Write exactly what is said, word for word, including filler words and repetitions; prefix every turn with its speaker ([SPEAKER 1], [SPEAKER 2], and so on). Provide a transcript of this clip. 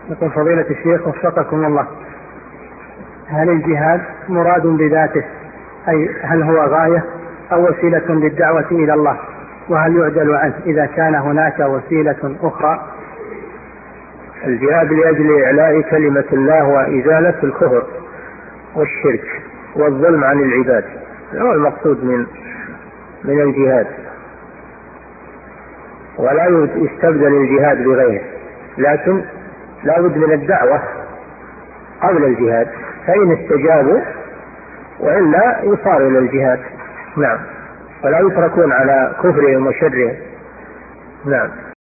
[SPEAKER 1] يقول فضيلة الشيخ وفقكم الله، هل الجهاد مراد بذاته، أي هل هو غاية أو وسيلة للدعوة إلى الله؟ وهل يعدل عنه إذا كان هناك وسيلة أخرى؟
[SPEAKER 2] الجهاد لأجل إعلاء كلمة الله وإزالة الكفر والشرك والظلم عن العباد، هو المقصود من من الجهاد، ولا يستبدل الجهاد بغيره، لكن لا بد من الدعوة قبل الجهاد، فإن استجابوا وإلا يصار إلى الجهاد. نعم، ولا يتركون على كفرهم وشرهم. نعم.